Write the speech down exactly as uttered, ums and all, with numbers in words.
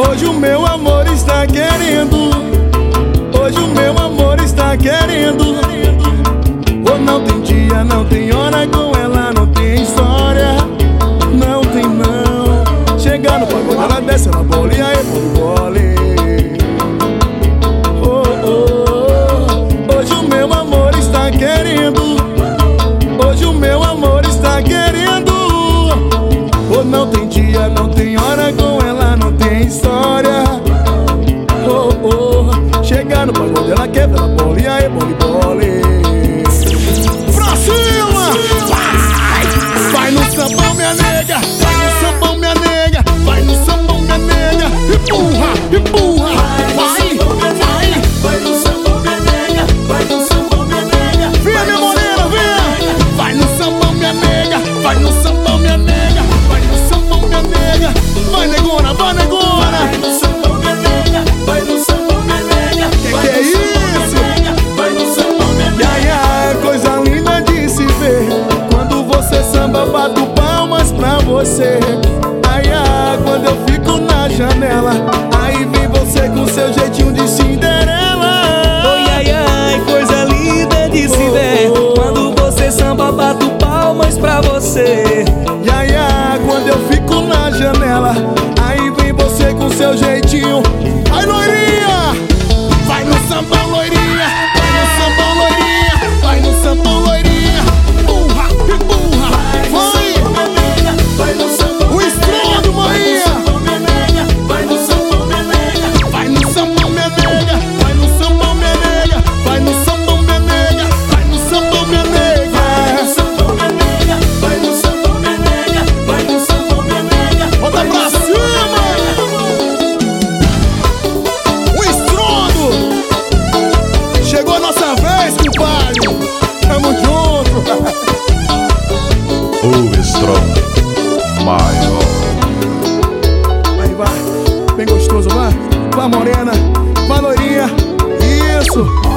Hoje o meu amor está querendo, hoje o meu amor está querendo. Oh, não tem dia, não tem hora com ela, não tem história, não tem não. Chega no pagode, ela desce, ela bola e aí bole, oh, oh. Hoje o meu amor está querendo, hoje o meu amor está querendo. Oh, não tem dia, não tem hora com ela, não tem história, oh, oh. Chega no pagode, ela quebra, ela bola e aí bole, bole. Pra cima! Vai! Vai no sambão, minha nega! Vai no sambão, minha nega! Vai no sambão, minha nega! Empurra, empurra! Vai, vai! Vai no sambão, minha nega! Vai no sambão, minha nega! Vem, minha morena, vem! Vai no sambão, minha nega! Vai no sambão, minha nega! Vai no sambão, minha nega! Vai, negona, vai, negona! Vai no sambão, minha nega! Vai no sambão, minha nega! Que que é isso? Vai no sambão, minha nega! Ai, ai, coisa linda de se ver. Quando você samba, bato palmas pra você. Ai, ai, quando eu fico na janela, aí vem você com seu jeitinho de Cinderela. Oi, ai, ai, coisa linda de se ver. Quando você samba, bato palmas pra você. Ai, ai, quando eu fico na janela, aí vem você com seu jeitinho. Ai, loirinha! Vai no sambão, loirinha! Vai no sambão, loirinha! Vai no sambão, loirinha! Empurra, empurra! Vai! Vai no sambão, O estrondo, maninha! vai no sambão, minha nega! Vai no sambão, minha nega! Vai no sambão, minha nega! Vai no sambão, minha nega! Vai no sambão, minha nega! Vai no sambão, minha nega! Vai no sambão, minha nega! Bota pra cima! O estrondo! Chegou a nossa vez, compadre! Tamo junto! O estrondo maior. Aí vai, bem gostoso, vai! Vai, morena! Vai, loirinha! Isso!